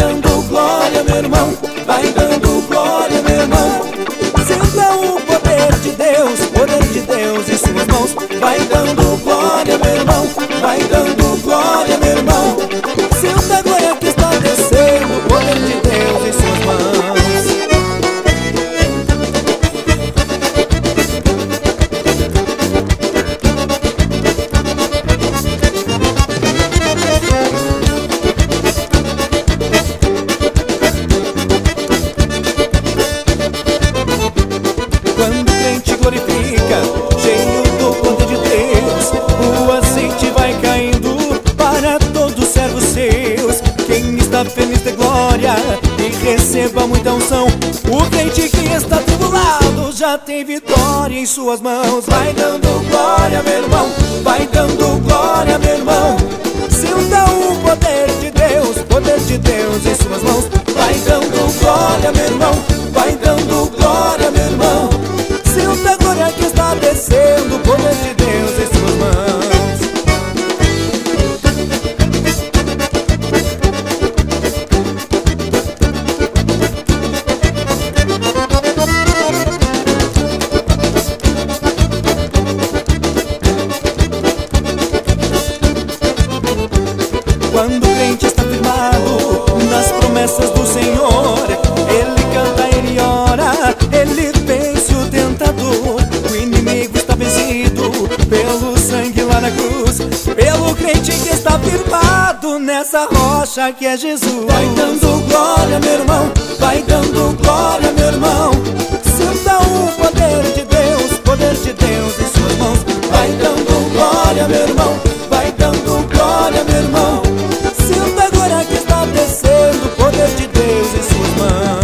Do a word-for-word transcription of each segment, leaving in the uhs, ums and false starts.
dando glória, meu irmão, vai dando glória, meu irmão. Sinta o poder de Deus, poder de Deus em suas mãos. Vai dando glória, meu irmão, vai dando glória, meu irmão. Sinta a glória que está descendo, o poder de Deus em suas mãos. Quando o crente glorifica, cheio do poder de Deus, o azeite vai caindo para todos os servos seus. Quem está feliz de glória e receba muita unção. O crente que está tribulado já tem vitória em suas mãos. Vai dando glória, meu irmão, vai dando glória, meu irmão. Sinta o poder de Deus, poder de Deus em suas mãos. Vai dando glória, meu irmão, vai dando glória, meu irmão. Sinta a glória que está descendo, o poder de Deus em suas mãos. Quando o crente está firmado nas promessas do Senhor, ele canta, ele ora, ele vence o tentador. O inimigo está vencido pelo sangue lá na cruz, pelo crente que está firmado nessa rocha que é Jesus. Vai dando glória, meu irmão, vai dando glória, meu irmão. Sinta o poder de Deus, poder de Deus em suas mãos. Vai dando glória, meu irmão, vai dando glória, meu irmão. Sinta a glória que está descendo, o poder de Deus em suas mãos.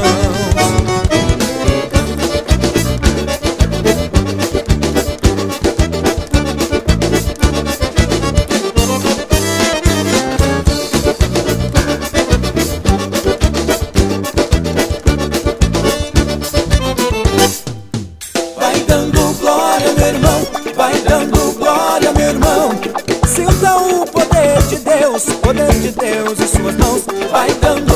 Vai dando glória, meu irmão, vai dando glória, meu irmão. Sinta o poder de Deus, poder de Deus em suas mãos. Vai dando